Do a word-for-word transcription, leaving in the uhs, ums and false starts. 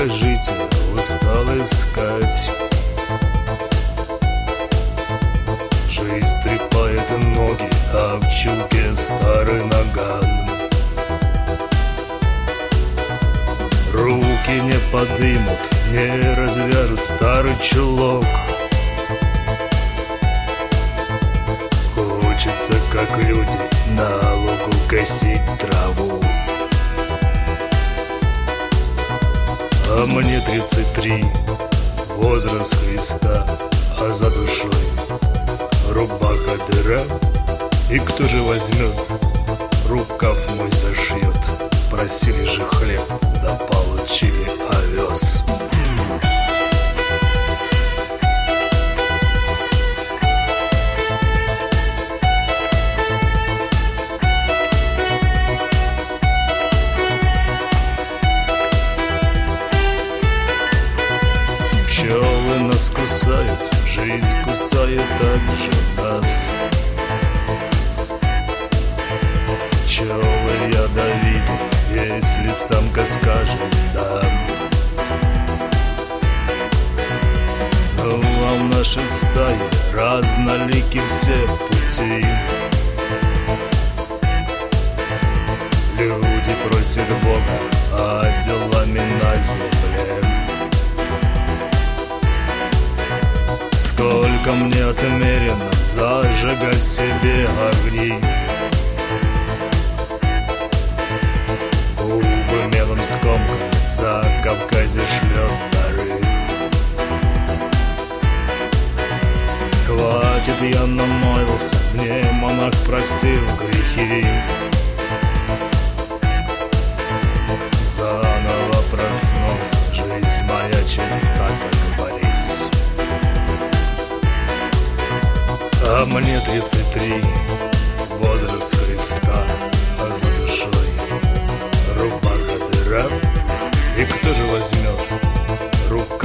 долгожителя устал искать. Жизнь трепает ноги, а в чулке старый наган. Руки не подымут, не развяжут старый чулок. Хочется, как люди, на лугу косить траву. А мне тридцать три, возраст Христа, а за душой рубаха дыра. И кто же возьмет, рукав мой зашьет? Просили же хлеб, да получили овес. Пчелы нас кусают, жизнь кусает также нас. Пчелы ядовиты, если самка скажет «да». Но а в нашей стае разнолики все пути. Люди просят Бога, а делами на земле. Сколько мне отмерено зажигать себе огни. Губы мелом скомком за Кавказе шлет дары. Хватит, я намолился, мне монах простил грехи. Заново проснулся, жизнь моя чиста, как Борис. А мне тридцать три, возраст Христа, а за душой рубаха дыра. И кто же возьмет рука